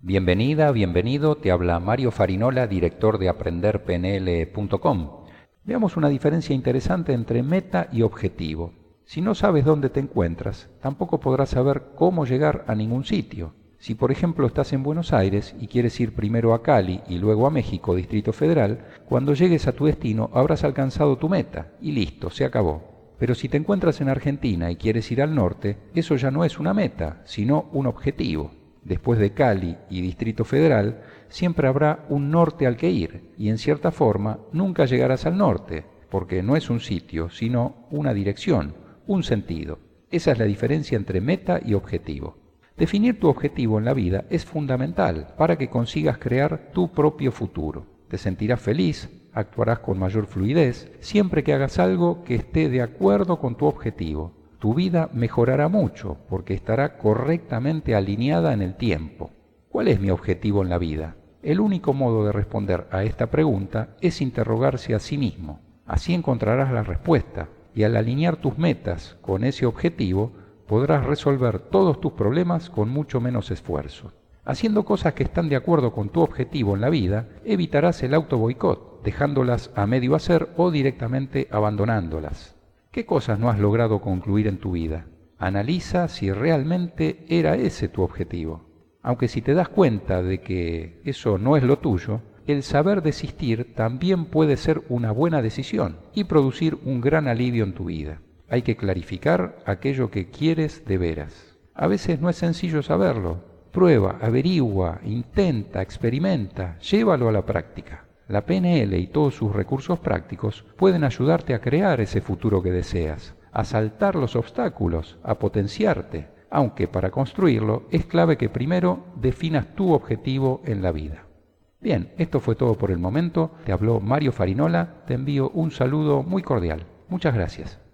Bienvenida, bienvenido, te habla Mario Farinola, director de aprenderpnl.com. Veamos una diferencia interesante entre meta y objetivo. Si no sabes dónde te encuentras, tampoco podrás saber cómo llegar a ningún sitio. Si por ejemplo estás en Buenos Aires y quieres ir primero a Cali y luego a México, Distrito Federal, cuando llegues a tu destino habrás alcanzado tu meta y listo, se acabó. Pero si te encuentras en Argentina y quieres ir al norte, eso ya no es una meta, sino un objetivo. Después de Cali y Distrito Federal, siempre habrá un norte al que ir, y en cierta forma nunca llegarás al norte, porque no es un sitio, sino una dirección, un sentido. Esa es la diferencia entre meta y objetivo. Definir tu objetivo en la vida es fundamental para que consigas crear tu propio futuro. Te sentirás feliz, actuarás con mayor fluidez, siempre que hagas algo que esté de acuerdo con tu objetivo. Tu vida mejorará mucho porque estará correctamente alineada en el tiempo. ¿Cuál es mi objetivo en la vida? El único modo de responder a esta pregunta es interrogarse a sí mismo. Así encontrarás la respuesta y al alinear tus metas con ese objetivo podrás resolver todos tus problemas con mucho menos esfuerzo. Haciendo cosas que están de acuerdo con tu objetivo en la vida, evitarás el autoboicot, dejándolas a medio hacer o directamente abandonándolas. ¿Qué cosas no has logrado concluir en tu vida? Analiza si realmente era ese tu objetivo. Aunque si te das cuenta de que eso no es lo tuyo, el saber desistir también puede ser una buena decisión y producir un gran alivio en tu vida. Hay que clarificar aquello que quieres de veras. A veces no es sencillo saberlo. Prueba, averigua, intenta, experimenta, llévalo a la práctica. La PNL y todos sus recursos prácticos pueden ayudarte a crear ese futuro que deseas, a saltar los obstáculos, a potenciarte, aunque para construirlo es clave que primero definas tu objetivo en la vida. Bien, esto fue todo por el momento. Te habló Mario Farinola. Te envío un saludo muy cordial. Muchas gracias.